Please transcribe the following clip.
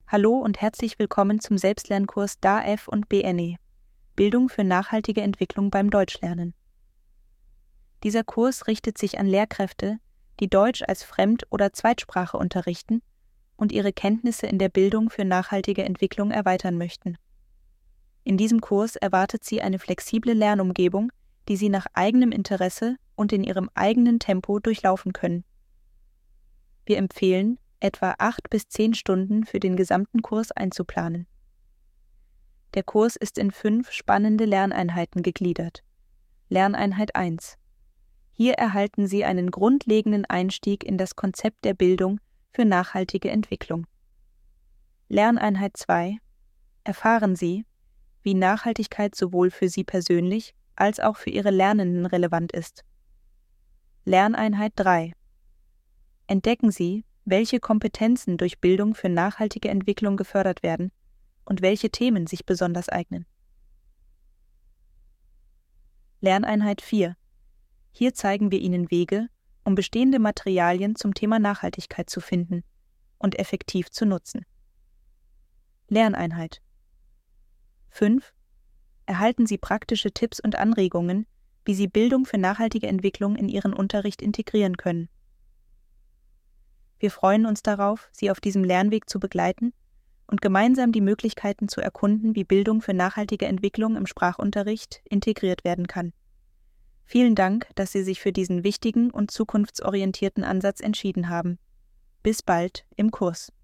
Hallo und herzlich willkommen zum Selbstlernkurs DAF und BNE – Bildung für nachhaltige Entwicklung beim Deutschlernen. Dieser Kurs richtet sich an Lehrkräfte, die Deutsch als Fremd- oder Zweitsprache unterrichten und ihre Kenntnisse in der Bildung für nachhaltige Entwicklung erweitern möchten. In diesem Kurs erwartet sie eine flexible Lernumgebung, die sie nach eigenem Interesse und in ihrem eigenen Tempo durchlaufen können. Wir empfehlen, etwa 8 bis 10 Stunden für den gesamten Kurs einzuplanen. Der Kurs ist in 5 spannende Lerneinheiten gegliedert. Lerneinheit 1. Hier erhalten Sie einen grundlegenden Einstieg in das Konzept der Bildung für nachhaltige Entwicklung. Lerneinheit 2. Erfahren Sie, wie Nachhaltigkeit sowohl für Sie persönlich als auch für Ihre Lernenden relevant ist. Lerneinheit 3. Entdecken Sie, welche Kompetenzen durch Bildung für nachhaltige Entwicklung gefördert werden und welche Themen sich besonders eignen. Lerneinheit 4. Hier zeigen wir Ihnen Wege, um bestehende Materialien zum Thema Nachhaltigkeit zu finden und effektiv zu nutzen. Lerneinheit 5. Erhalten Sie praktische Tipps und Anregungen, wie Sie Bildung für nachhaltige Entwicklung in Ihren Unterricht integrieren können. Wir freuen uns darauf, Sie auf diesem Lernweg zu begleiten und gemeinsam die Möglichkeiten zu erkunden, wie Bildung für nachhaltige Entwicklung im Sprachunterricht integriert werden kann. Vielen Dank, dass Sie sich für diesen wichtigen und zukunftsorientierten Ansatz entschieden haben. Bis bald im Kurs.